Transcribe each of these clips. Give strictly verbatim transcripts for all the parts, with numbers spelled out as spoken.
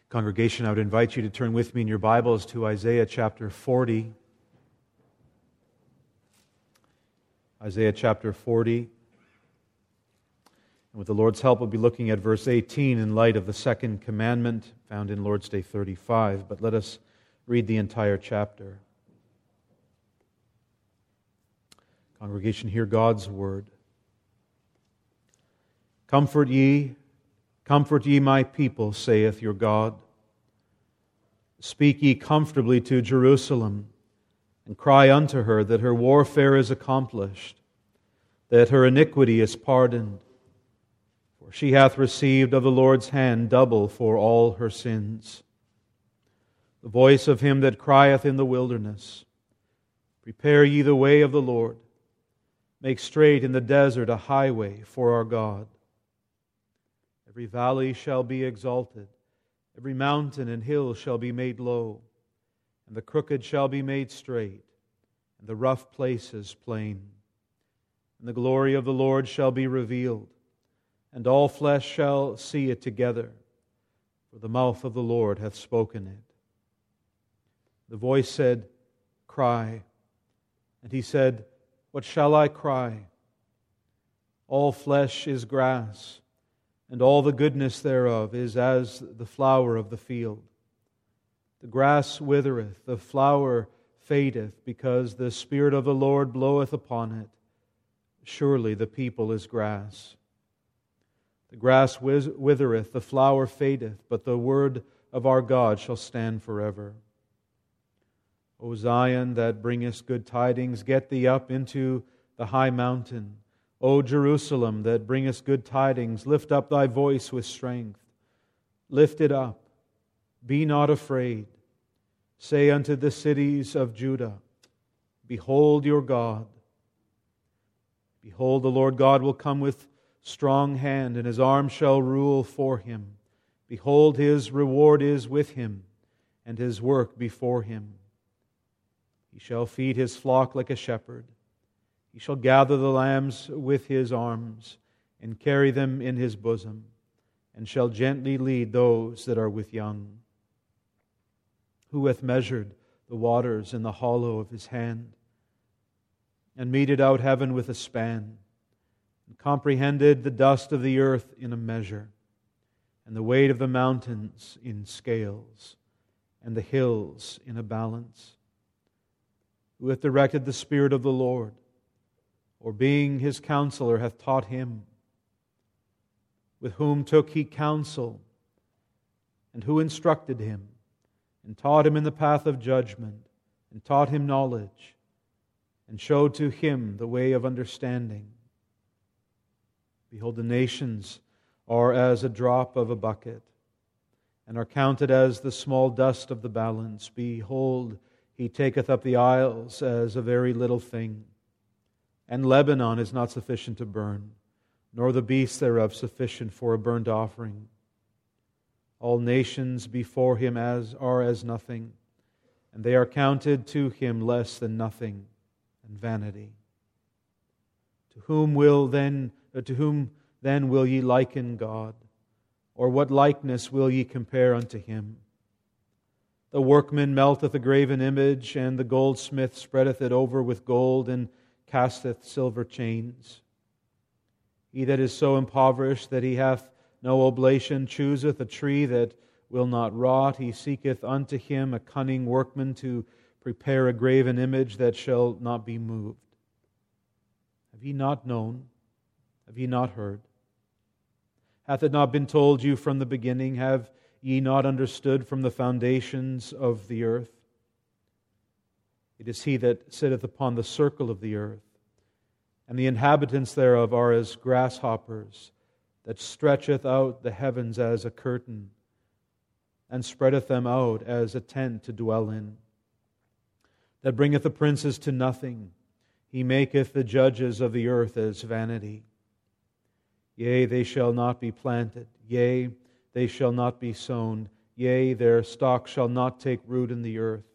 Congregation, I would invite you to turn with me in your Bibles to Isaiah chapter forty. Isaiah chapter forty. And with the Lord's help, we'll be looking at verse eighteen in light of the second commandment found in Lord's Day thirty-five. But let us read the entire chapter. Congregation, hear God's word. Comfort ye, comfort ye my people, saith your God. Speak ye comfortably to Jerusalem, and cry unto her that her warfare is accomplished, that her iniquity is pardoned. For she hath received of the Lord's hand double for all her sins. The voice of him that crieth in the wilderness, prepare ye the way of the Lord, make straight in the desert a highway for our God. Every valley shall be exalted, every mountain and hill shall be made low, and the crooked shall be made straight, and the rough places plain. And the glory of the Lord shall be revealed, and all flesh shall see it together, for the mouth of the Lord hath spoken it. The voice said, Cry. And he said, What shall I cry? All flesh is grass, and all the goodness thereof is as the flower of the field. The grass withereth, the flower fadeth, because the Spirit of the Lord bloweth upon it. Surely the people is grass. The grass withereth, the flower fadeth, but the word of our God shall stand forever. O Zion, that bringest good tidings, get thee up into the high mountain. O Jerusalem, that bringest good tidings, lift up thy voice with strength. Lift it up. Be not afraid. Say unto the cities of Judah, Behold your God. Behold, the Lord God will come with strong hand, and His arm shall rule for Him. Behold, His reward is with Him, and His work before Him. He shall feed His flock like a shepherd. He shall gather the lambs with His arms, and carry them in His bosom, and shall gently lead those that are with young. Who hath measured the waters in the hollow of His hand, and meted out heaven with a span, and comprehended the dust of the earth in a measure, and the weight of the mountains in scales, and the hills in a balance? Who hath directed the Spirit of the Lord, or being His counselor hath taught Him? With whom took He counsel, and who instructed Him, and taught Him in the path of judgment, and taught Him knowledge, and showed to Him the way of understanding? Behold, the nations are as a drop of a bucket, and are counted as the small dust of the balance. Behold, He taketh up the isles as a very little thing. And Lebanon is not sufficient to burn, nor the beasts thereof sufficient for a burnt offering. All nations before Him as are as nothing, and they are counted to Him less than nothing and vanity. To whom will then, uh, to whom then will ye liken God? Or what likeness will ye compare unto Him? The workman melteth a graven image, and the goldsmith spreadeth it over with gold, and casteth silver chains. He that is so impoverished that he hath no oblation chooseth a tree that will not rot. He seeketh unto him a cunning workman to prepare a graven image that shall not be moved. Have ye not known? Have ye not heard? Hath it not been told you from the beginning? Have ye not understood from the foundations of the earth? It is He that sitteth upon the circle of the earth, and the inhabitants thereof are as grasshoppers, that stretcheth out the heavens as a curtain, and spreadeth them out as a tent to dwell in, that bringeth the princes to nothing. He maketh the judges of the earth as vanity. Yea, they shall not be planted. Yea, they shall not be sown. Yea, their stock shall not take root in the earth.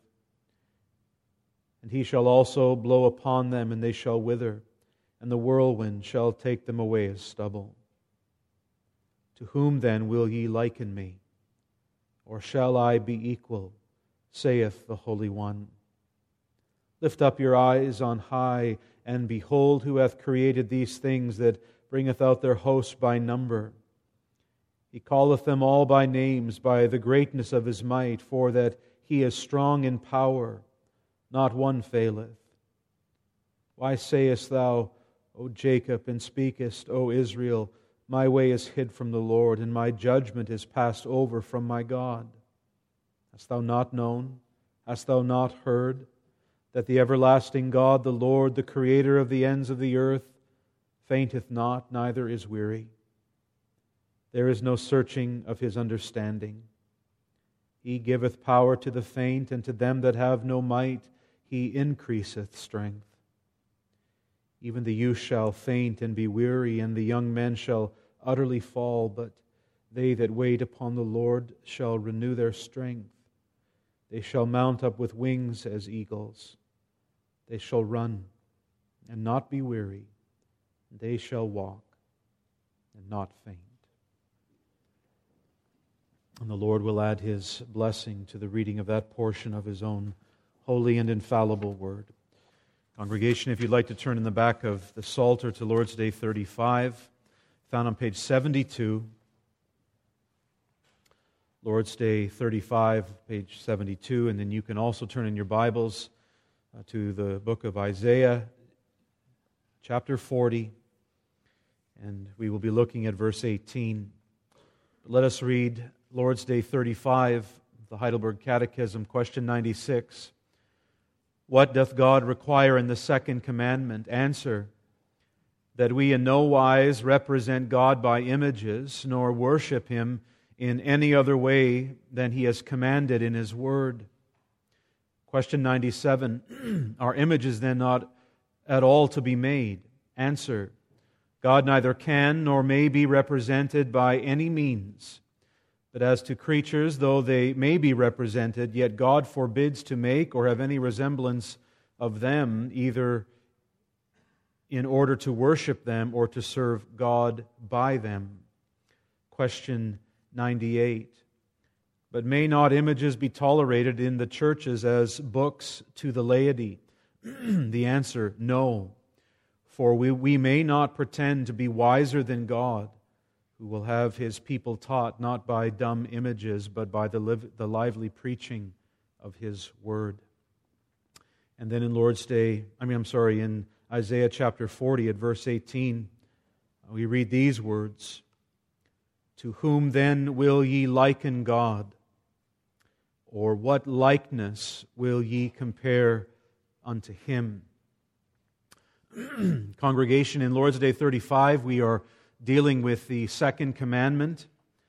And He shall also blow upon them, and they shall wither, and the whirlwind shall take them away as stubble. To whom then will ye liken me? or shall I be equal, saith the Holy One. Lift up your eyes on high, and behold who hath created these things, that bringeth out their host by number. He calleth them all by names, by the greatness of His might, for that He is strong in power, not one faileth. Why sayest thou, O Jacob, and speakest, O Israel, my way is hid from the Lord, and my judgment is passed over from my God? Hast thou not known? Hast thou not heard? That the everlasting God, the Lord, the Creator of the ends of the earth, fainteth not, neither is weary. There is no searching of His understanding. He giveth power to the faint, and to them that have no might He increaseth strength. Even the youth shall faint and be weary, and the young men shall utterly fall, but they that wait upon the Lord shall renew their strength. They shall mount up with wings as eagles. They shall run and not be weary. They shall walk and not faint. And the Lord will add His blessing to the reading of that portion of His own holy and infallible Word. Congregation, if you'd like to turn in the back of the Psalter to Lord's Day thirty-five, found on page seventy-two. Lord's Day thirty-five, page seventy-two, and then you can also turn in your Bibles uh, to the book of Isaiah, chapter forty, and we will be looking at verse eighteen. Let us read Lord's Day thirty-five, the Heidelberg Catechism, question ninety-six. What doth God require in the second commandment? Answer, that we in no wise represent God by images, nor worship Him in any other way than He has commanded in His Word. Question ninety-seven. Are images then not at all to be made? Answer, God neither can nor may be represented by any means. But as to creatures, though they may be represented, yet God forbids to make or have any resemblance of them, either in order to worship them or to serve God by them. Question ninety-eight. But may not images be tolerated in the churches as books to the laity? The answer, no. For we, we may not pretend to be wiser than God, who will have His people taught not by dumb images, but by the, liv- the lively preaching of His Word. And then in Lord's Day, I mean, I'm sorry, in Isaiah chapter forty at verse eighteen, we read these words, To whom then will ye liken God? Or what likeness will ye compare unto Him? Congregation, in Lord's Day thirty-five, we are dealing with the second commandment.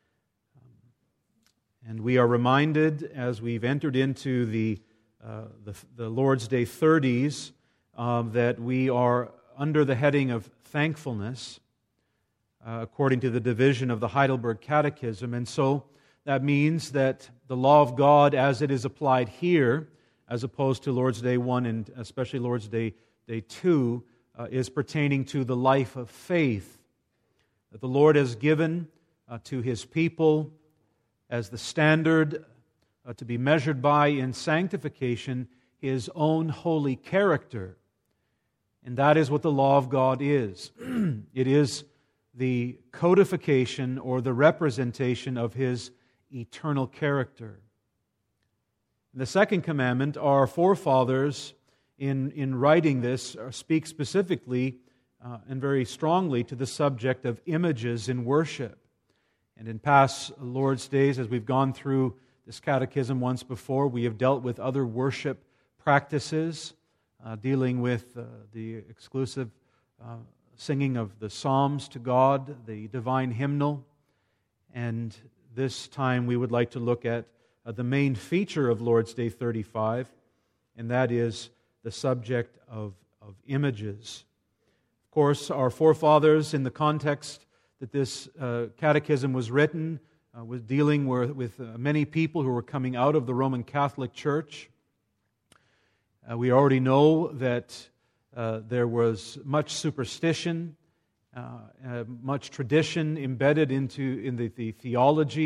And we are reminded, as we've entered into the, uh, the, the Lord's Day thirties, uh, that we are under the heading of thankfulness, uh, according to the division of the Heidelberg Catechism. And so that means that the law of God, as it is applied here, as opposed to Lord's Day one and especially Lord's Day, Day two, uh, is pertaining to the life of faith that the Lord has given uh, to His people as the standard uh, to be measured by in sanctification, His own holy character. And that is what the law of God is. It is the codification or the representation of His eternal character. In the second commandment, our forefathers in, in writing this speak specifically Uh, and very strongly to the subject of images in worship. And in past Lord's Days, as we've gone through this catechism once before, we have dealt with other worship practices, uh, dealing with uh, the exclusive uh, singing of the Psalms to God, the divine hymnal. And this time we would like to look at uh, the main feature of Lord's Day thirty-five, and that is the subject of, of images. Of course, our forefathers, in the context that this uh, catechism was written, uh, was dealing with, with uh, many people who were coming out of the Roman Catholic Church. Uh, we already know that uh, there was much superstition, uh, uh, much tradition embedded into in the, the theology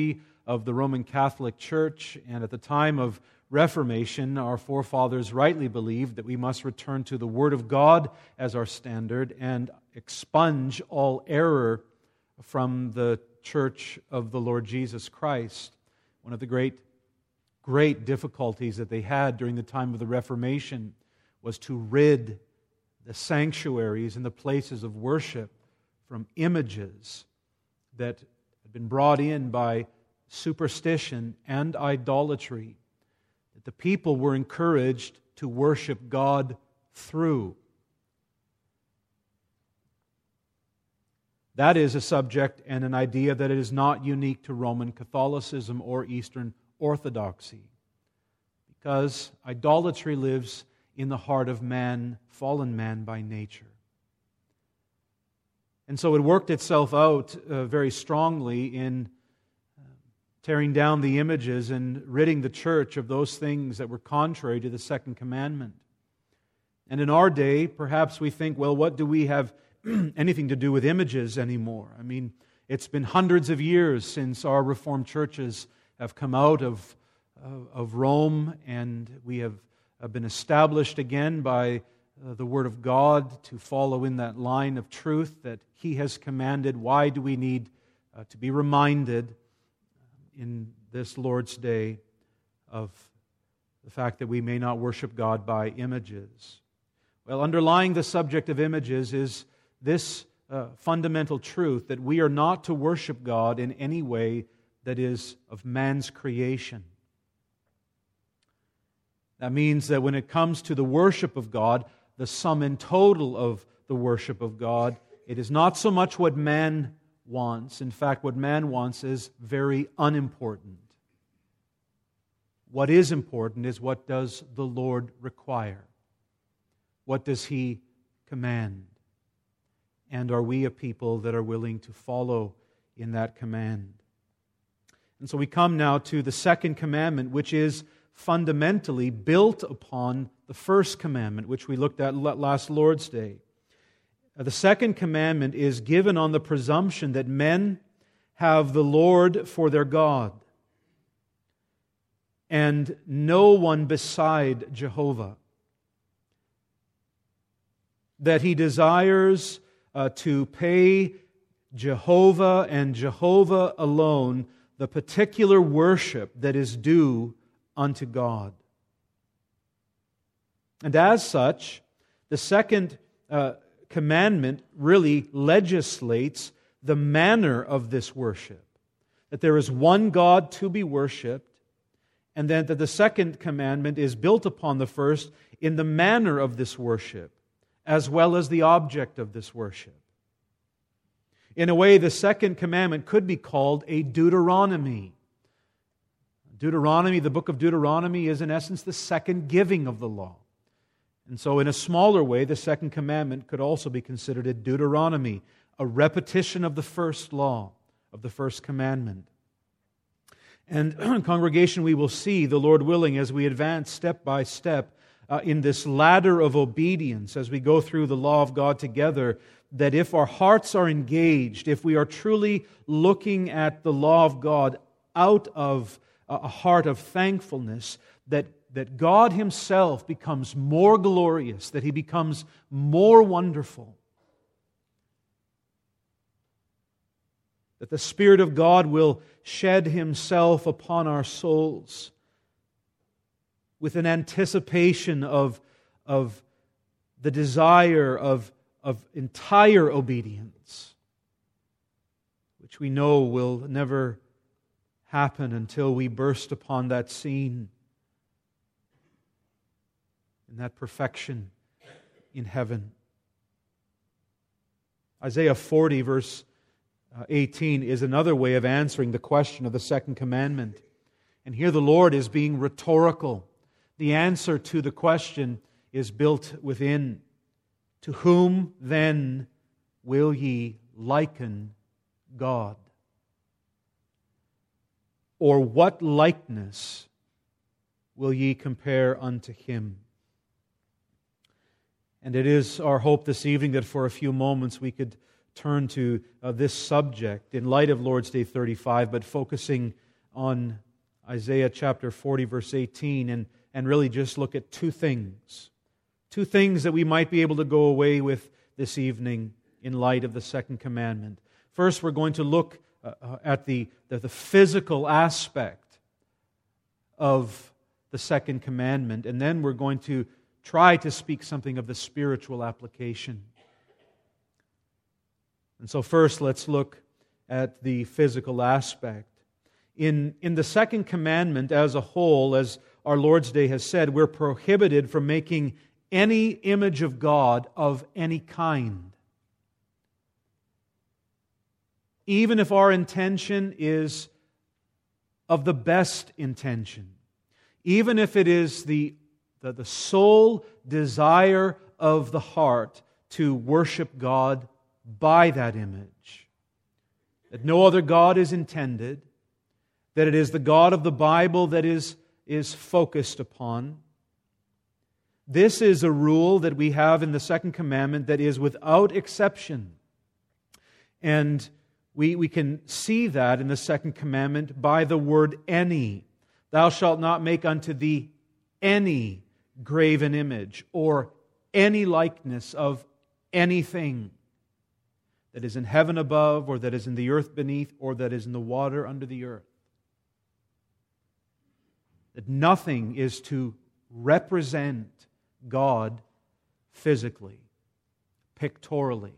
of the Roman Catholic Church, and at the time of Reformation, our forefathers rightly believed that we must return to the Word of God as our standard and expunge all error from the Church of the Lord Jesus Christ. One of the great, great difficulties that they had during the time of the Reformation was to rid the sanctuaries and the places of worship from images that had been brought in by superstition and idolatry, that the people were encouraged to worship God through. That is a subject and an idea that is not unique to Roman Catholicism or Eastern Orthodoxy, because idolatry lives in the heart of man, fallen man by nature. And so it worked itself out uh, very strongly in uh, tearing down the images and ridding the church of those things that were contrary to the second commandment. And in our day, perhaps we think, well, what do we have anything to do with images anymore? I mean, it's been hundreds of years since our Reformed churches have come out of, of, of Rome, and we have been established again by uh, the Word of God to follow in that line of truth that He has commanded. Why do we need uh, to be reminded in this Lord's Day of the fact that we may not worship God by images? Well, underlying the subject of images is this uh, fundamental truth that we are not to worship God in any way that is of man's creation. That means that when it comes to the worship of God, the sum and total of the worship of God, it is not so much what man wants. In fact, what man wants is very unimportant. What is important is, what does the Lord require? What does He command? And are we a people that are willing to follow in that command? And so we come now to the second commandment, which is fundamentally built upon the first commandment, which we looked at last Lord's Day. The second commandment is given on the presumption that men have the Lord for their God and no one beside Jehovah. That He desires uh, to pay Jehovah and Jehovah alone the particular worship that is due unto God. And as such, the second uh, commandment really legislates the manner of this worship. That there is one God to be worshipped, and then that the second commandment is built upon the first in the manner of this worship, as well as the object of this worship. In a way, the second commandment could be called a Deuteronomy. Deuteronomy, the book of Deuteronomy, is in essence the second giving of the law. And so in a smaller way, the second commandment could also be considered a Deuteronomy, a repetition of the first law, of the first commandment. And congregation, we will see, the Lord willing, as we advance step by step uh, in this ladder of obedience, as we go through the law of God together, that if our hearts are engaged, if we are truly looking at the law of God out of a heart of thankfulness, that, that God Himself becomes more glorious, that He becomes more wonderful, that the Spirit of God will shed Himself upon our souls with an anticipation of, of the desire of, of entire obedience, which we know will never happen until we burst upon that scene in that perfection in heaven. Isaiah forty, verse eighteen, is another way of answering the question of the second commandment. And here the Lord is being rhetorical. The answer to the question is built within. To whom then will ye liken God? Or what likeness will ye compare unto Him? And it is our hope this evening that for a few moments we could turn to uh, this subject in light of Lord's Day thirty-five, but focusing on Isaiah chapter forty, verse eighteen, and, and really just look at two things. Two things that we might be able to go away with this evening in light of the second commandment. First, we're going to look uh, at the, the, the physical aspect of the second commandment, and then we're going to try to speak something of the spiritual application. And so first, let's look at the physical aspect. In, in the second commandment as a whole, as our Lord's Day has said, we're prohibited from making any image of God of any kind. Even if our intention is of the best intention. Even if it is the, the, the sole desire of the heart to worship God by that image. That no other God is intended. That it is the God of the Bible that is, is focused upon. This is a rule that we have in the second commandment that is without exception. And we, we can see that in the second commandment by the word any. Thou shalt not make unto thee any graven image or any likeness of anything that is in heaven above, or that is in the earth beneath, or that is in the water under the earth. That nothing is to represent God physically, pictorially,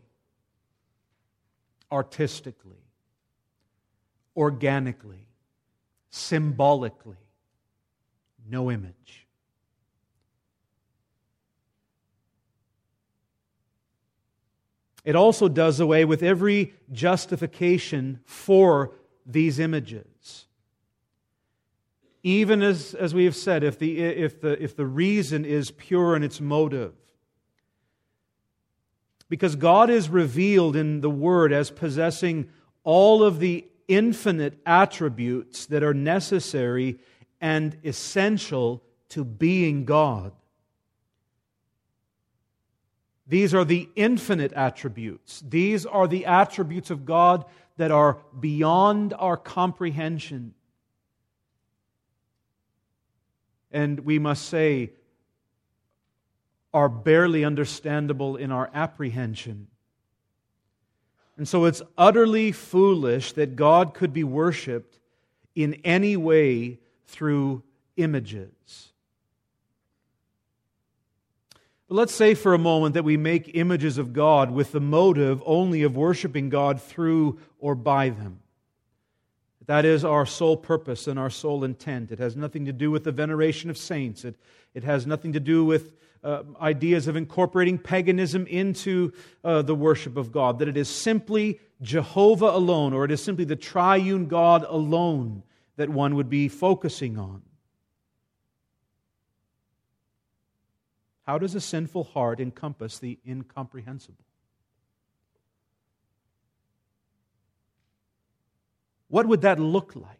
artistically, organically, symbolically. No image. It also does away with every justification for these images. Even as, as we have said, if the, if, the, if the reason is pure in its motive. Because God is revealed in the Word as possessing all of the infinite attributes that are necessary and essential to being God. These are the infinite attributes. These are the attributes of God that are beyond our comprehension. And we must say, are barely understandable in our apprehension. And so it's utterly foolish that God could be worshipped in any way through images. But let's say for a moment that we make images of God with the motive only of worshiping God through or by them. That is our sole purpose and our sole intent. It has nothing to do with the veneration of saints. It, it has nothing to do with uh, ideas of incorporating paganism into uh, the worship of God. That it is simply Jehovah alone, or it is simply the triune God alone that one would be focusing on. How does a sinful heart encompass the incomprehensible? What would that look like?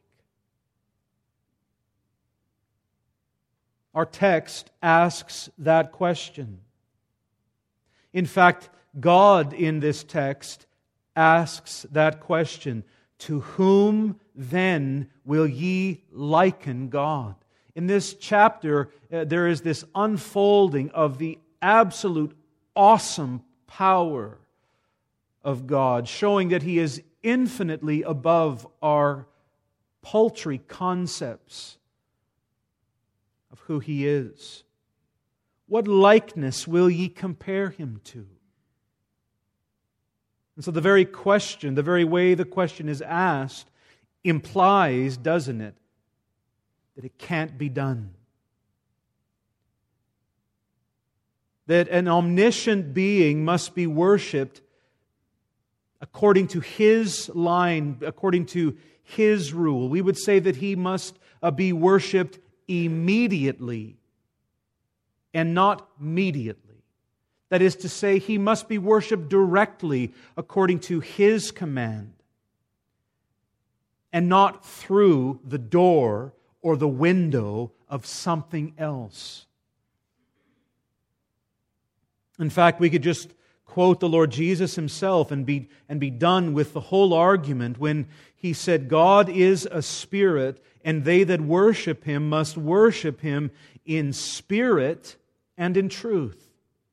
Our text asks that question. In fact, God in this text asks that question. To whom then will ye liken God? In this chapter, uh, there is this unfolding of the absolute awesome power of God, showing that He is infinitely above our paltry concepts of who He is. What likeness will ye compare Him to? And so the very question, the very way the question is asked, implies, doesn't it, that it can't be done. That an omniscient being must be worshipped according to His line, according to His rule. We would say that He must uh, be worshipped immediately and not mediately. That is to say, He must be worshipped directly according to His command and not through the door or the window of something else. In fact, we could just quote the Lord Jesus Himself and be, and be done with the whole argument when He said, God is a spirit, and they that worship Him must worship Him in spirit and in truth.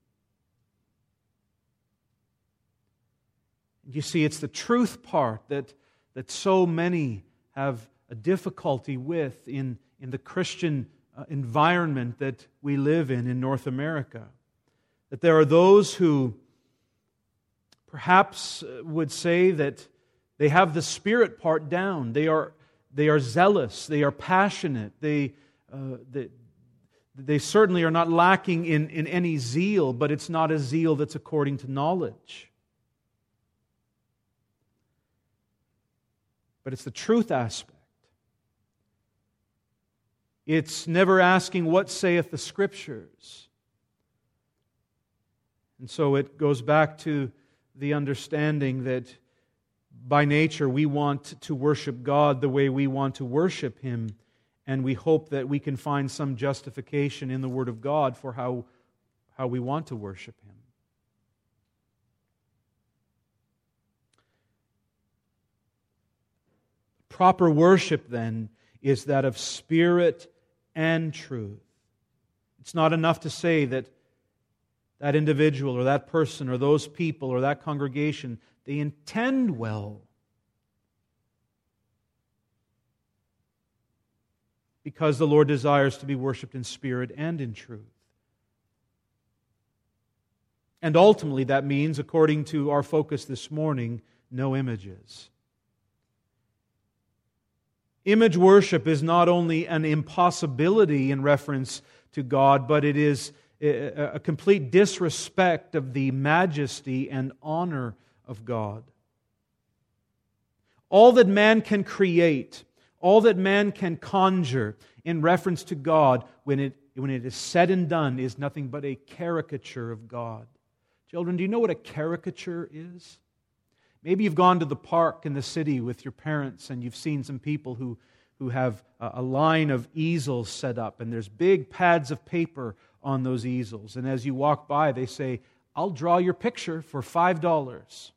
You see, it's the truth part that, that so many have a difficulty with in, in the Christian uh, environment that we live in in North America. That there are those who perhaps would say that they have the spirit part down. They are, they are zealous. They are passionate. They, uh, they, they certainly are not lacking in, in any zeal, but it's not a zeal that's according to knowledge. But it's the truth aspect. It's never asking, what saith the Scriptures? And so it goes back to the understanding that by nature we want to worship God the way we want to worship Him, and we hope that we can find some justification in the Word of God for how, how we want to worship Him. Proper worship, then, is that of spirit and truth. It's not enough to say that that individual or that person or those people or that congregation, they intend well. Because the Lord desires to be worshipped in spirit and in truth. And ultimately that means, according to our focus this morning, no images. Image worship is not only an impossibility in reference to God, but it is a complete disrespect of the majesty and honor of God. All that man can create, all that man can conjure in reference to God, when it, when it is said and done, is nothing but a caricature of God. Children, do you know what a caricature is? Maybe you've gone to the park in the city with your parents and you've seen some people who, who have a line of easels set up, and there's big pads of paper on those easels. And as you walk by, they say, "I'll draw your picture for five dollars.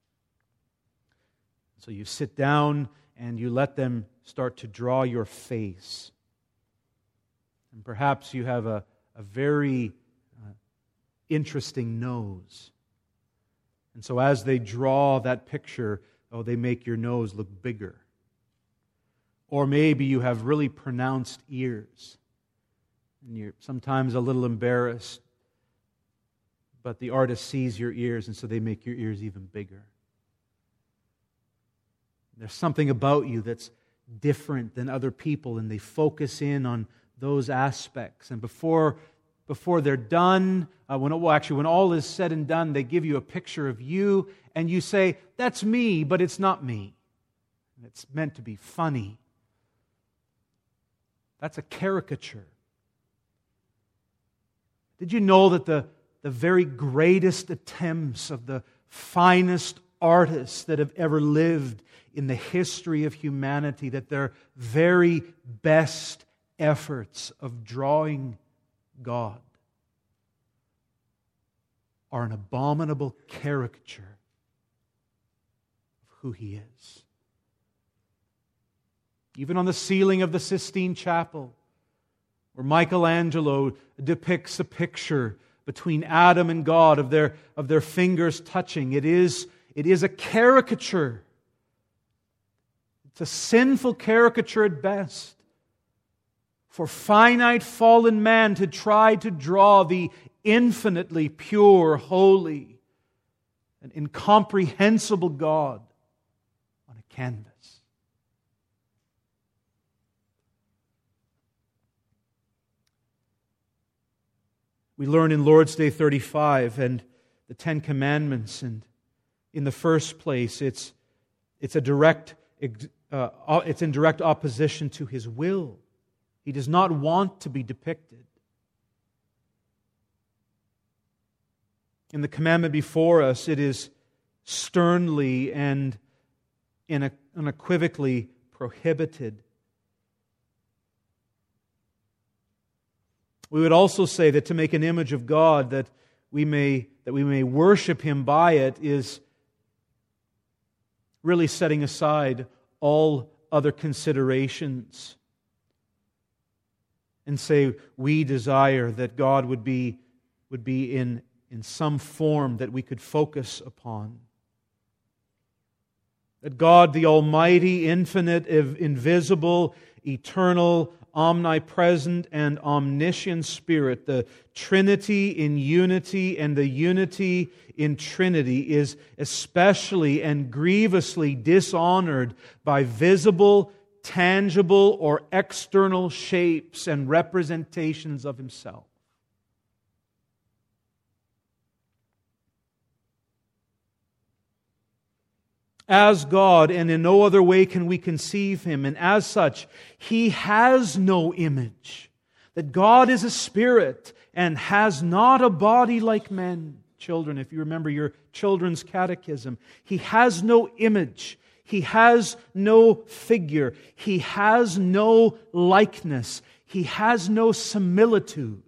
So you sit down and you let them start to draw your face. And perhaps you have a, a very uh, interesting nose. And so as they draw that picture, oh, they make your nose look bigger. Or maybe you have really pronounced ears. And you're sometimes a little embarrassed, but the artist sees your ears, and so they make your ears even bigger. There's something about you that's different than other people, and they focus in on those aspects. And before Before they're done, uh, when well, actually when all is said and done, they give you a picture of you, and you say, "That's me, but it's not me." It's meant to be funny. That's a caricature. Did you know that the, the very greatest attempts of the finest artists that have ever lived in the history of humanity, that their very best efforts of drawing God are an abominable caricature of who He is? Even on the ceiling of the Sistine Chapel, where Michelangelo depicts a picture between Adam and God of their, of their fingers touching, it is, it is a caricature. It's a sinful caricature at best. For finite fallen man to try to draw the infinitely pure, holy, and incomprehensible God on a canvas. We learn in Lord's Day thirty-five and the Ten Commandments, and in the first place, it's, it's, a direct, uh, it's in direct opposition to His will. He does not want to be depicted. In the commandment before us, it is sternly and unequivocally prohibited. We would also say that to make an image of God, that we may, that we may worship Him by it, is really setting aside all other considerations and say, we desire that God would be, would be in, in some form that we could focus upon. That God, the Almighty, infinite, invisible, eternal, omnipresent, and omniscient Spirit, the Trinity in unity and the unity in Trinity, is especially and grievously dishonored by visible, tangible, or external shapes and representations of Himself. As God, and in no other way can we conceive Him, and as such, He has no image. That God is a spirit and has not a body like men. Children, if you remember your children's catechism, He has no image. He has no figure. He has no likeness. He has no similitude.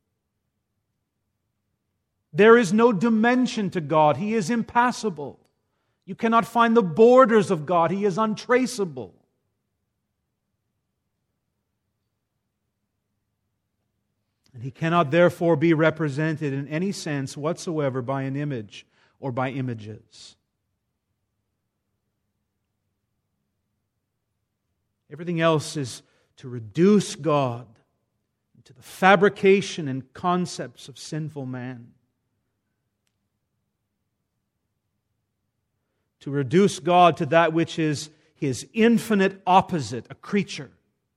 There is no dimension to God. He is impassible. You cannot find the borders of God. He is untraceable. And He cannot therefore be represented in any sense whatsoever by an image or by images. Everything else is to reduce God to the fabrication and concepts of sinful man. To reduce God to that which is His infinite opposite, a creature.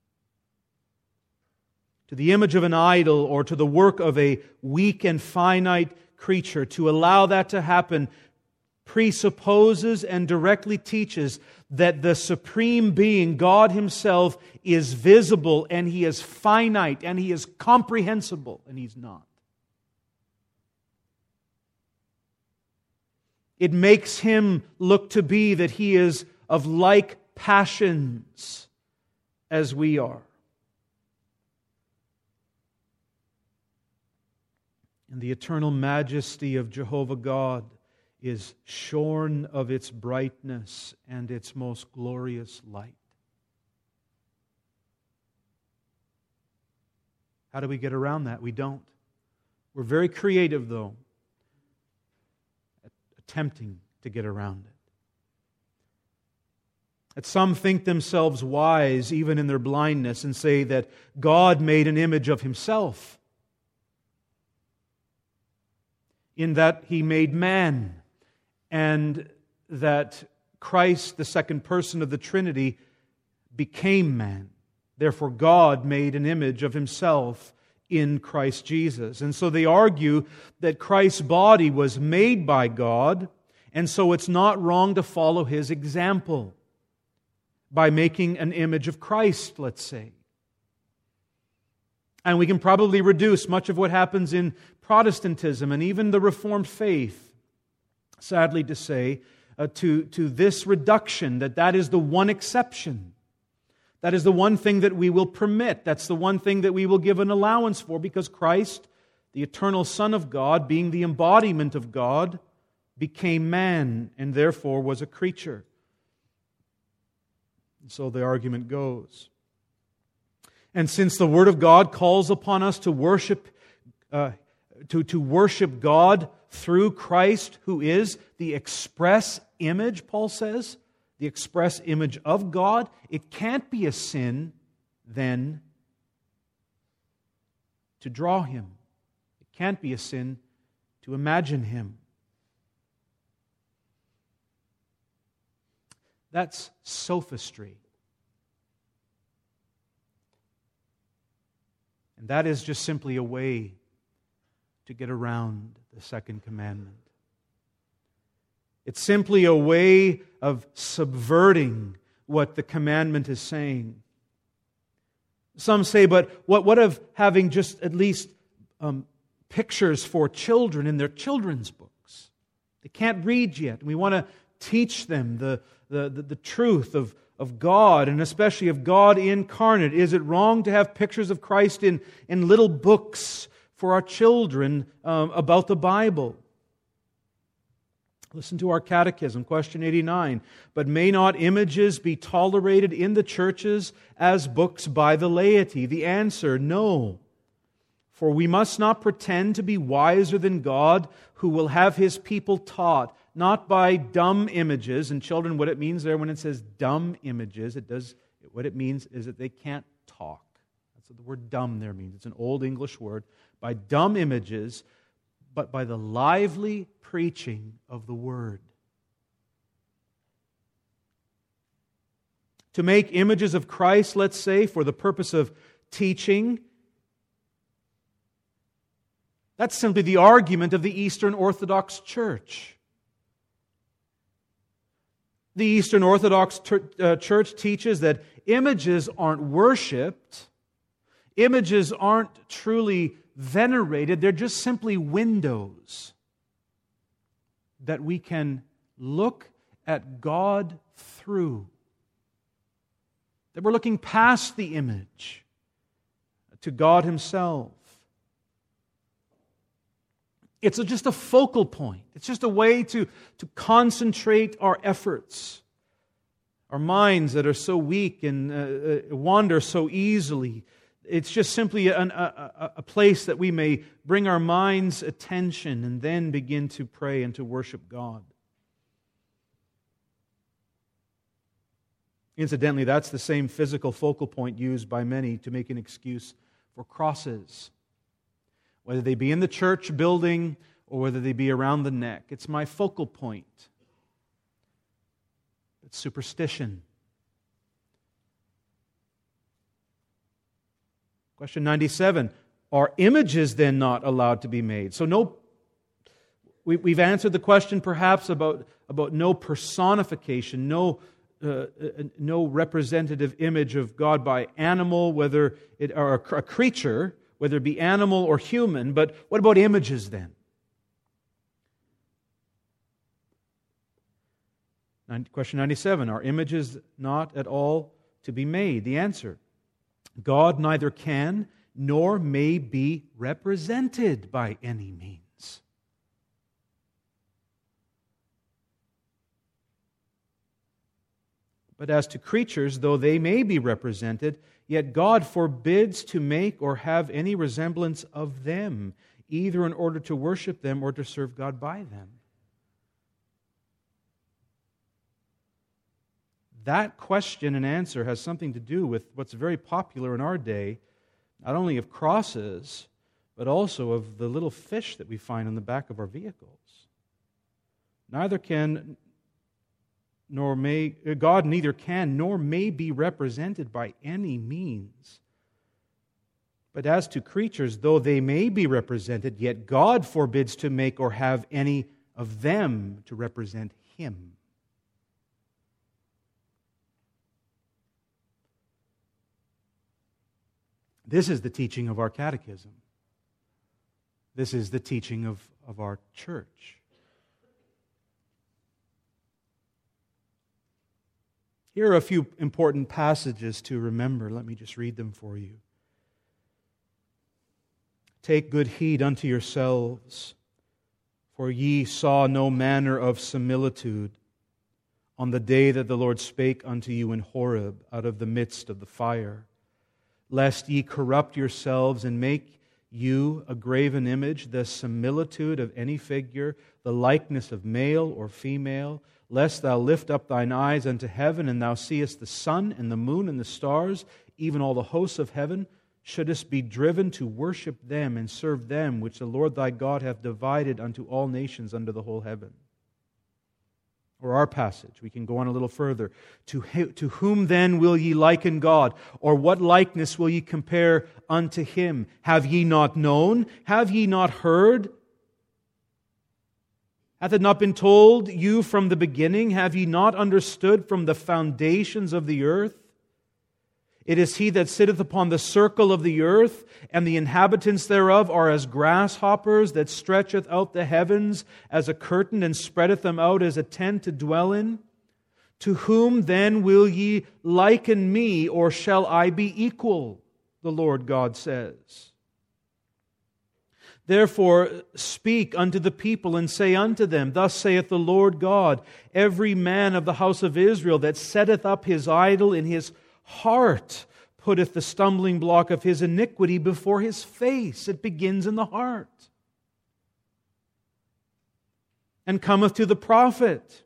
To the image of an idol or to the work of a weak and finite creature. To allow that to happen presupposes and directly teaches that the Supreme Being, God Himself, is visible and He is finite and He is comprehensible, and He's not. It makes Him look to be that He is of like passions as we are. And the eternal majesty of Jehovah God is shorn of its brightness and its most glorious light. How do we get around that? We don't. We're very creative, though, at attempting to get around it. That some think themselves wise even in their blindness and say that God made an image of Himself, in that He made man, and that Christ, the second person of the Trinity, became man. Therefore, God made an image of Himself in Christ Jesus. And so they argue that Christ's body was made by God, and so it's not wrong to follow His example by making an image of Christ, let's say. And we can probably reduce much of what happens in Protestantism and even the Reformed faith, sadly to say, uh, to, to this reduction, that that is the one exception. That is the one thing that we will permit. That's the one thing that we will give an allowance for, because Christ, the eternal Son of God, being the embodiment of God, became man and therefore was a creature. And so the argument goes. And since the Word of God calls upon us to worship, uh, to, to worship God through Christ, who is the express image, Paul says, the express image of God, it can't be a sin, then, to draw Him. It can't be a sin to imagine Him. That's sophistry. And that is just simply a way to get around the second commandment. It's simply a way of subverting what the commandment is saying. Some say, but what, what of having just at least um, pictures for children in their children's books? They can't read yet. We want to teach them the, the, the, the truth of of God, and especially of God incarnate. Is it wrong to have pictures of Christ in, in little books for our children um, about the Bible? Listen to our catechism, question eighty-nine. But may not images be tolerated in the churches as books by the laity? The answer, no. For we must not pretend to be wiser than God, who will have His people taught, not by dumb images. And children, what it means there when it says dumb images, it does what it means is that they can't talk. That's what the word dumb there means. It's an old English word. By dumb images, but by the lively preaching of the Word. To make images of Christ, let's say, for the purpose of teaching, that's simply the argument of the Eastern Orthodox Church. The Eastern Orthodox ter- uh, Church teaches that images aren't worshipped, images aren't truly venerated, they're just simply windows that we can look at God through. That we're looking past the image to God Himself. It's a, just a focal point. It's just a way to, to concentrate our efforts. Our minds that are so weak and uh, wander so easily. It's just simply an, a, a place that we may bring our mind's attention and then begin to pray and to worship God. Incidentally, that's the same physical focal point used by many to make an excuse for crosses. Whether they be in the church building or whether they be around the neck. It's my focal point. It's superstition. Question ninety-seven, are images then not allowed to be made? So no, we, we've answered the question perhaps about, about no personification, no, uh, no representative image of God by animal, whether it or a, a creature, whether it be animal or human, but what about images then? Question ninety-seven, are images not at all to be made? The answer, God neither can nor may be represented by any means. But as to creatures, though they may be represented, yet God forbids to make or have any resemblance of them, either in order to worship them or to serve God by them. That question and answer has something to do with what's very popular in our day, not only of crosses, but also of the little fish that we find on the back of our vehicles. Neither can nor may God neither can nor may be represented by any means. But as to creatures, though they may be represented, yet God forbids to make or have any of them to represent Him. This is the teaching of our catechism. This is the teaching of, of our church. Here are a few important passages to remember. Let me just read them for you. Take good heed unto yourselves, for ye saw no manner of similitude on the day that the Lord spake unto you in Horeb out of the midst of the fire. Lest ye corrupt yourselves and make you a graven image, the similitude of any figure, the likeness of male or female, lest thou lift up thine eyes unto heaven, and thou seest the sun and the moon and the stars, even all the hosts of heaven, shouldest be driven to worship them and serve them, which the Lord thy God hath divided unto all nations under the whole heaven. Or our passage, we can go on a little further. To, to whom then will ye liken God? Or what likeness will ye compare unto Him? Have ye not known? Have ye not heard? Hath it not been told you from the beginning? Have ye not understood from the foundations of the earth? It is He that sitteth upon the circle of the earth, and the inhabitants thereof are as grasshoppers, that stretcheth out the heavens as a curtain, and spreadeth them out as a tent to dwell in. To whom then will ye liken me, or shall I be equal? The Lord God says. Therefore speak unto the people, and say unto them, Thus saith the Lord God, Every man of the house of Israel that setteth up his idol in his heart putteth the stumbling block of his iniquity before his face. It begins in the heart. And cometh to the prophet.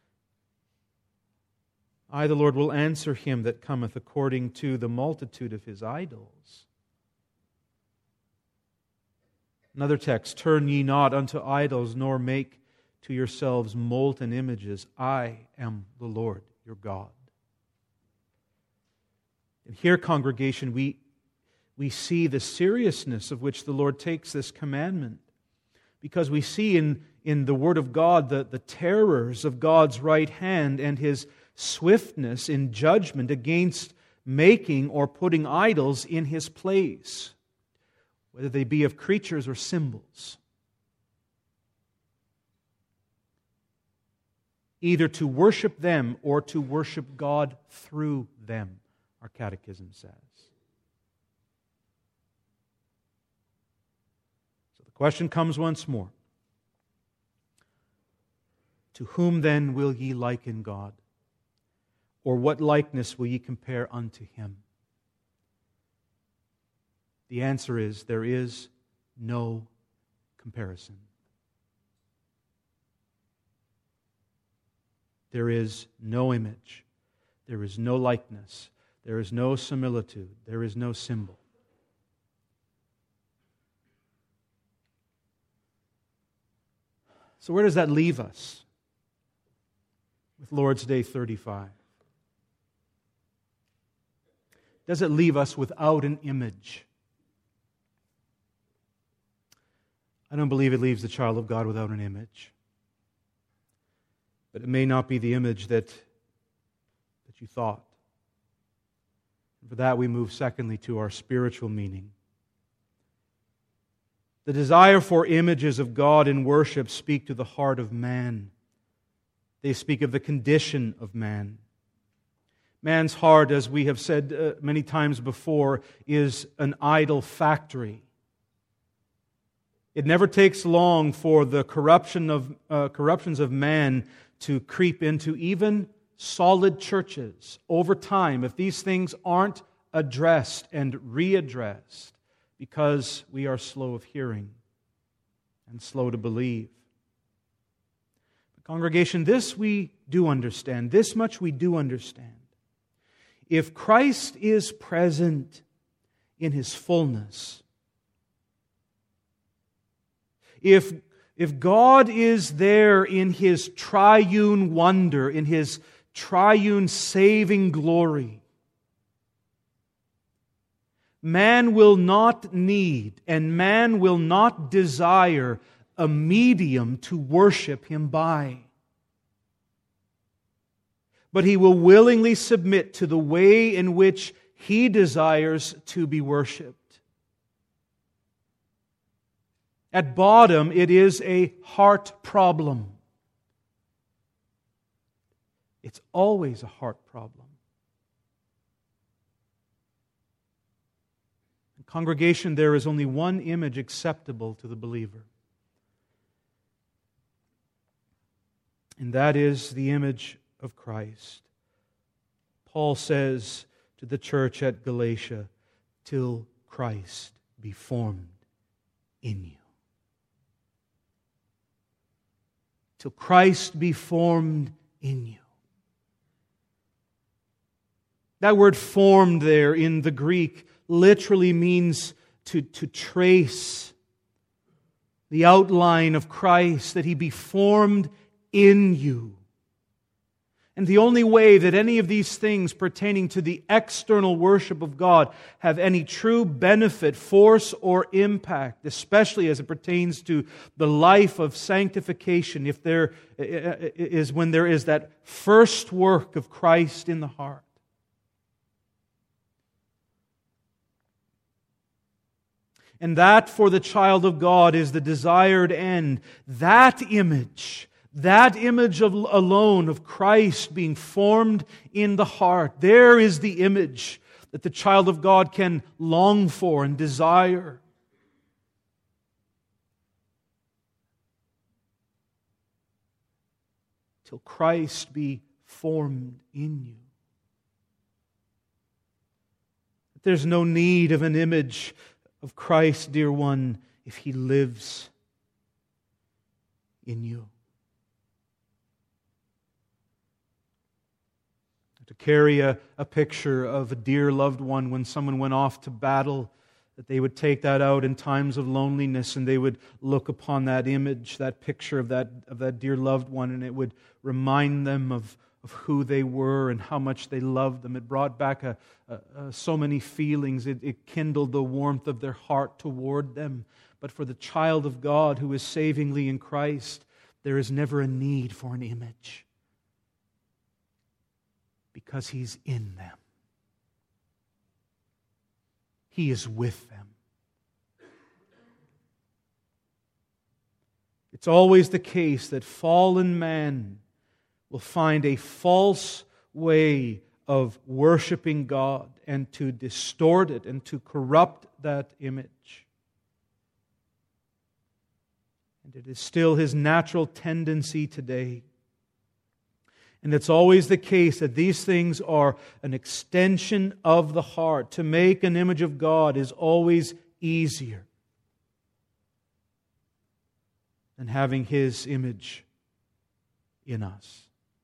I, the Lord, will answer him that cometh according to the multitude of his idols. Another text, Turn ye not unto idols, nor make to yourselves molten images. I am the Lord your God. And here, congregation, we, we see the seriousness of which the Lord takes this commandment. Because we see in, in the Word of God the, the terrors of God's right hand and His swiftness in judgment against making or putting idols in His place, whether they be of creatures or symbols. Either to worship them or to worship God through them, our catechism says. So the question comes once more. To whom then will ye liken God? Or what likeness will ye compare unto Him? The answer is, there is no comparison. There is no image. There is no likeness. There is no similitude. There is no symbol. So where does that leave us with Lord's Day thirty-five? Does it leave us without an image? I don't believe it leaves the child of God without an image. But it may not be the image that, that you thought. And for that we move secondly to our spiritual meaning. The desire for images of God in worship speak to the heart of man. They speak of the condition of man. Man's heart, as we have said uh, many times before, is an idol factory. It never takes long for the corruption of uh, corruptions of man to creep into even solid churches over time if these things aren't addressed and readdressed, because we are slow of hearing and slow to believe. But congregation, this we do understand. This much we do understand. If Christ is present in His fullness, if, if God is there in His triune wonder, in His triune saving glory, man will not need and man will not desire a medium to worship Him by. But he will willingly submit to the way in which he desires to be worshipped. At bottom, it is a heart problem. It's always a heart problem. In congregation, there is only one image acceptable to the believer. And that is the image of Christ. Paul says to the church at Galatia, till Christ be formed in you. Till Christ be formed in you. That word formed there in the Greek literally means to, to trace the outline of Christ, that He be formed in you. And the only way that any of these things pertaining to the external worship of God have any true benefit, force, or impact, especially as it pertains to the life of sanctification, if there is when there is that first work of Christ in the heart. And that for the child of God is the desired end. That image, that image of, alone of Christ being formed in the heart, there is the image that the child of God can long for and desire. till Christ be formed in you. There's no need of an image of Christ, dear one, if He lives in you. To carry a, a picture of a dear loved one when someone went off to battle, that they would take that out in times of loneliness and they would look upon that image, that picture of that, of that dear loved one, and it would remind them of, of who they were and how much they loved them. It brought back a, a, a, so many feelings. It, it kindled the warmth of their heart toward them. But for the child of God who is savingly in Christ, there is never a need for an image, because He's in them. He is with them. It's always the case that fallen man will find a false way of worshiping God and to distort it and to corrupt that image. And it is still his natural tendency today. And it's always the case that these things are an extension of the heart. To make an image of God is always easier than having His image in us.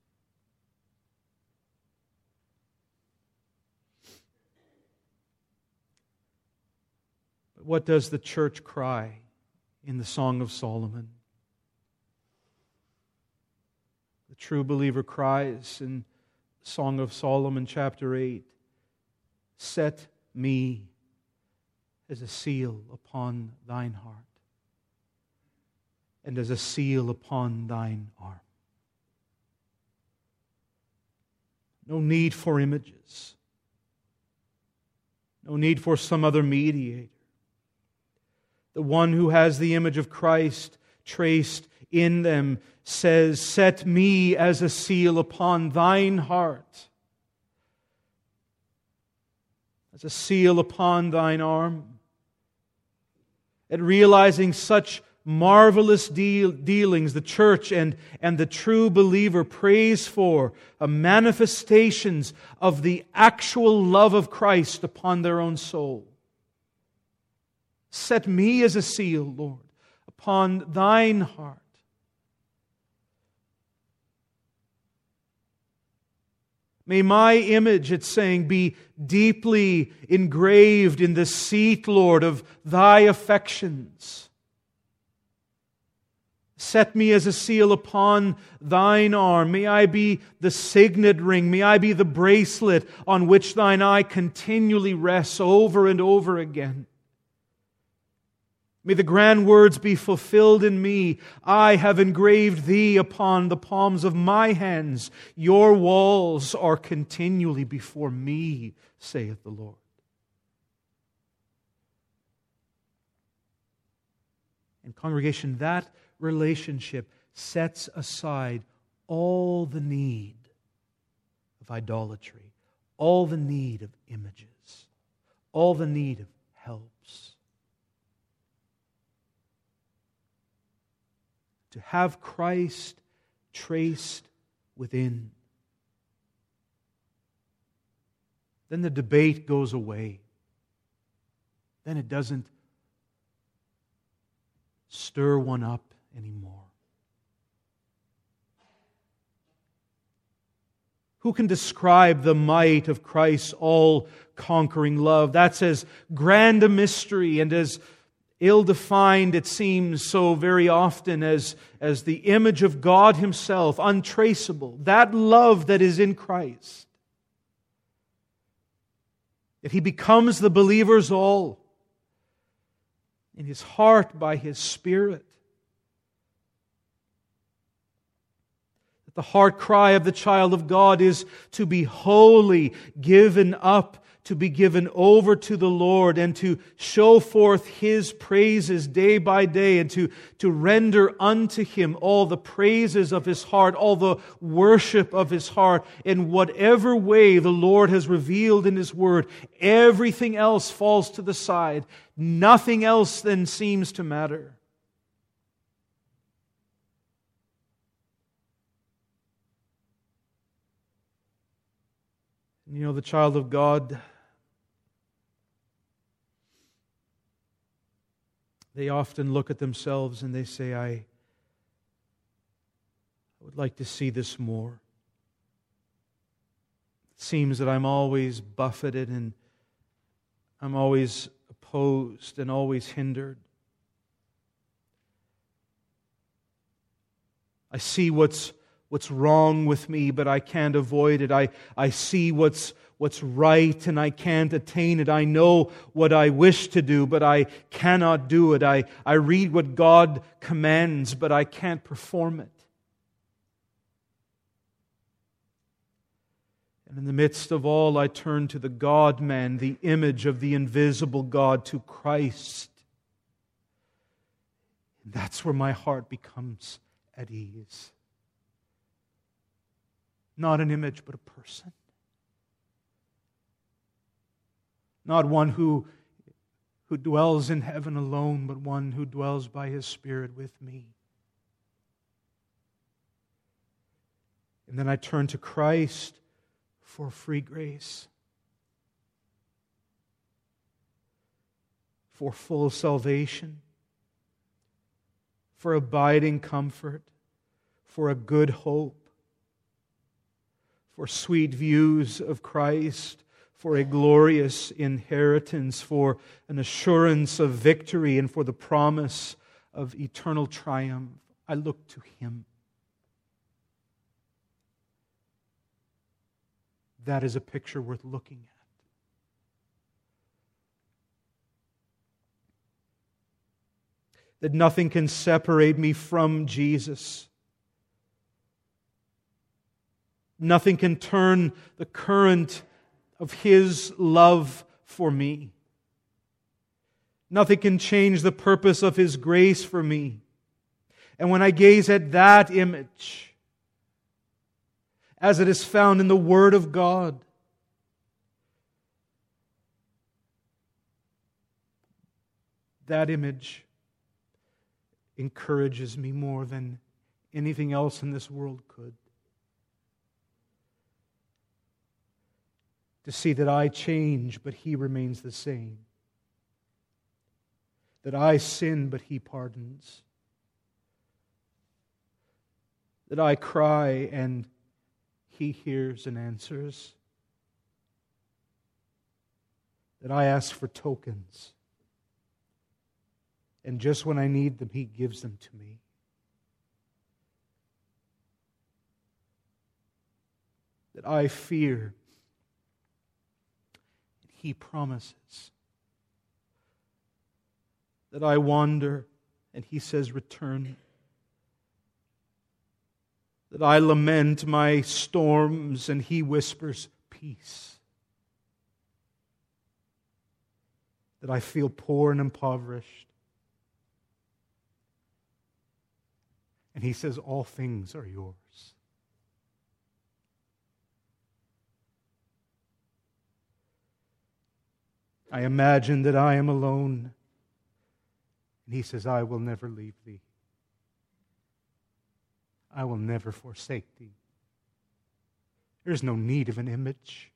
But what does the church cry in the Song of Solomon? The true believer cries in Song of Solomon chapter eight, "Set me as a seal upon thine heart, and as a seal upon thine arm." No need for images. No need for some other mediator. The one who has the image of Christ traced in them says, "Set me as a seal upon thine heart, as a seal upon thine arm." At realizing such marvelous deal, dealings, the church and, and the true believer prays for a manifestations of the actual love of Christ upon their own soul. Set me as a seal, Lord, upon thine heart. May my image, it's saying, be deeply engraved in the seat, Lord, of thy affections. Set me as a seal upon thine arm. May I be the signet ring. May I be the bracelet on which thine eye continually rests over and over again. May the grand words be fulfilled in me. I have engraved thee upon the palms of my hands. Your walls are continually before me, saith the Lord. And congregation, that relationship sets aside all the need of idolatry, all the need of images, all the need of helps. To have Christ traced within. Then the debate goes away. Then it doesn't stir one up anymore. Who can describe the might of Christ's all-conquering love? That's as grand a mystery and as ill-defined, it seems so very often, as, as the image of God Himself, untraceable. That love that is in Christ. That He becomes the believer's all in his heart by His Spirit. That the heart cry of the child of God is to be wholly given up, to be given over to the Lord, and to show forth His praises day by day, and to, to render unto Him all the praises of His heart, all the worship of His heart, in whatever way the Lord has revealed in His Word. Everything else falls to the side. Nothing else then seems to matter. You know, the child of God, they often look at themselves and they say, I, I would like to see this more. It seems that I'm always buffeted and I'm always opposed and always hindered. I see what's what's wrong with me, but I can't avoid it. I, I see what's what's right and I can't attain it. I know what I wish to do, but I cannot do it. I, I read what God commands, but I can't perform it. And in the midst of all, I turn to the God-man, the image of the invisible God, to Christ. And that's where my heart becomes at ease. Not an image, but a person. Not one who, who dwells in heaven alone, but one who dwells by His Spirit with me. And then I turn to Christ for free grace, for full salvation, for abiding comfort, for a good hope, for sweet views of Christ, for a glorious inheritance, for an assurance of victory, and for the promise of eternal triumph. I look to Him. That is a picture worth looking at. That nothing can separate me from Jesus. Nothing can turn the current of His love for me. Nothing can change the purpose of His grace for me. And when I gaze at that image, as it is found in the Word of God, that image encourages me more than anything else in this world could. To see that I change, but He remains the same. That I sin, but He pardons. That I cry, and He hears and answers. That I ask for tokens, and just when I need them, He gives them to me. That I fear, and He promises. That I wander, and He says, return. That I lament my storms, and He whispers, peace. That I feel poor and impoverished, and He says, all things are yours. I imagine that I am alone, and He says, I will never leave thee. I will never forsake thee. There's no need of an image.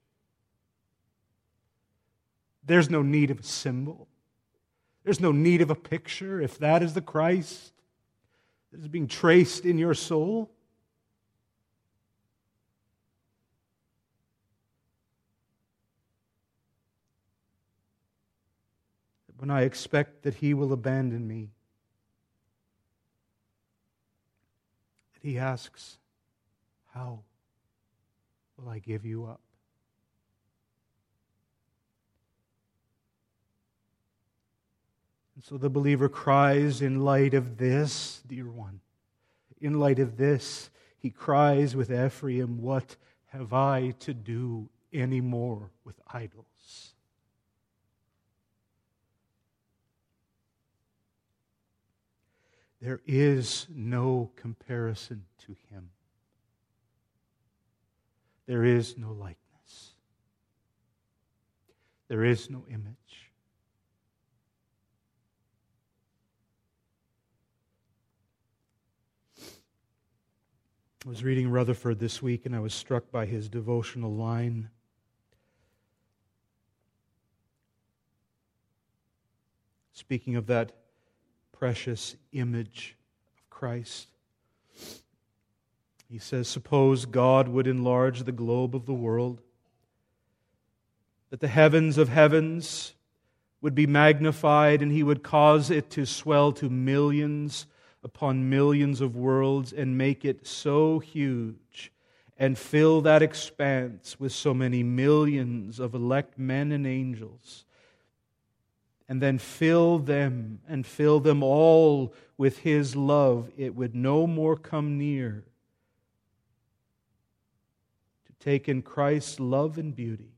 There's no need of a symbol. There's no need of a picture. If that is the Christ that is being traced in your soul, when I expect that He will abandon me, He asks, how will I give you up? And so the believer cries in light of this, dear one. In light of this, he cries with Ephraim, what have I to do anymore with idols? There is no comparison to Him. There is no likeness. There is no image. I was reading Rutherford this week, and I was struck by his devotional line. speaking of that precious image of Christ. He says, suppose God would enlarge the globe of the world, that the heavens of heavens would be magnified, and He would cause it to swell to millions upon millions of worlds, and make it so huge, and fill that expanse with so many millions of elect men and angels, and then fill them and fill them all with His love. It would no more come near to take in Christ's love and beauty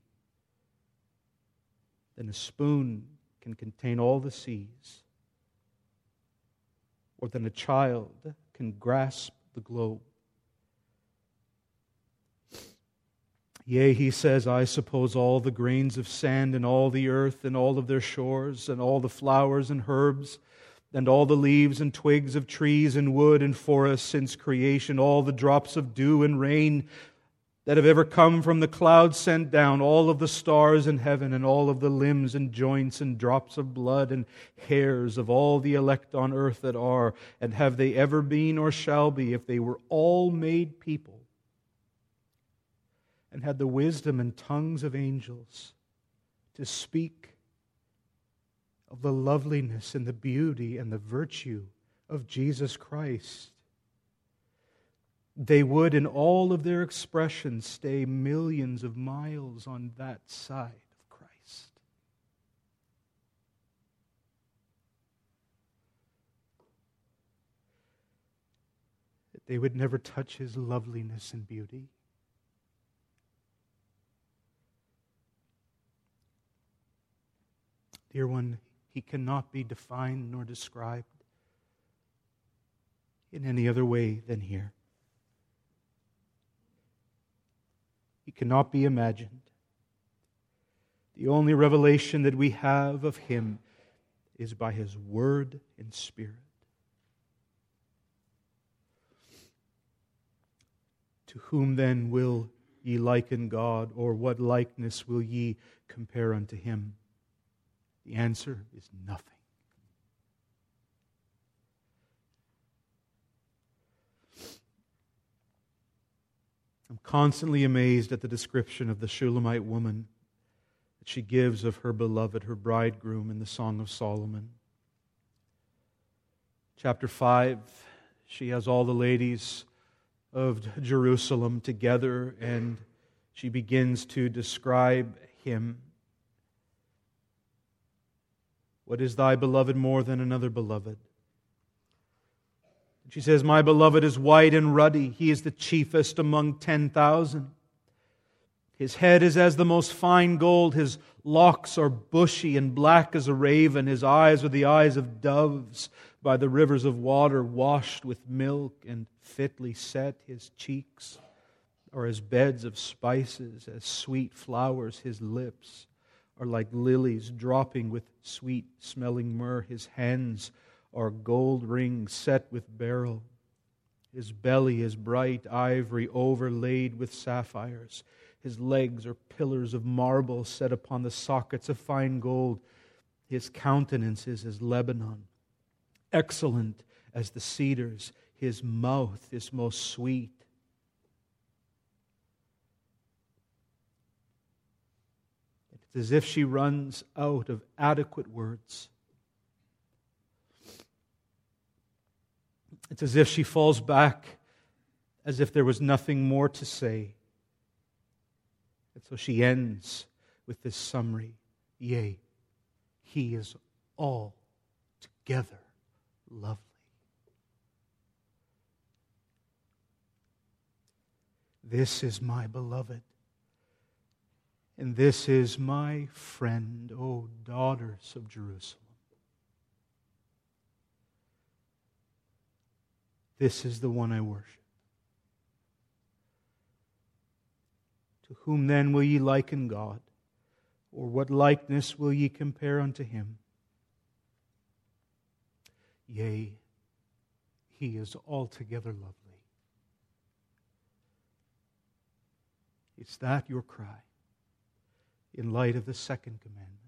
than a spoon can contain all the seas, or than a child can grasp the globe. Yea, He says, I suppose all the grains of sand and all the earth and all of their shores and all the flowers and herbs and all the leaves and twigs of trees and wood and forest since creation, all the drops of dew and rain that have ever come from the clouds sent down, all of the stars in heaven and all of the limbs and joints and drops of blood and hairs of all the elect on earth that are, and have they ever been or shall be, if they were all made people, and had the wisdom and tongues of angels to speak of the loveliness and the beauty and the virtue of Jesus Christ, they would in all of their expressions stay millions of miles on that side of Christ. That they would never touch His loveliness and beauty. Dear one, He cannot be defined nor described in any other way than here. He cannot be imagined. The only revelation that we have of Him is by His Word and Spirit. To whom then will ye liken God, or what likeness will ye compare unto Him? The answer is nothing. I'm constantly amazed at the description of the Shulamite woman that she gives of her beloved, her bridegroom, in the Song of Solomon. Chapter five, she has all the ladies of Jerusalem together, and she begins to describe him. What is thy beloved more than another beloved? She says, my beloved is white and ruddy. He is the chiefest among ten thousand. His head is as the most fine gold. His locks are bushy and black as a raven. His eyes are the eyes of doves by the rivers of water, washed with milk and fitly set. His cheeks are as beds of spices, as sweet flowers. His lips are like lilies dropping with sweet-smelling myrrh. His hands are gold rings set with beryl. His belly is bright ivory overlaid with sapphires. His legs are pillars of marble set upon the sockets of fine gold. His countenance is as Lebanon, excellent as the cedars. His mouth is most sweet. It's as if she runs out of adequate words. It's as if she falls back as if there was nothing more to say. And so she ends with this summary. Yea, He is altogether lovely. This is my beloved, and this is my friend, O daughters of Jerusalem. This is the one I worship. To whom then will ye liken God? Or what likeness will ye compare unto Him? Yea, He is altogether lovely. Is that your cry in light of the second commandment?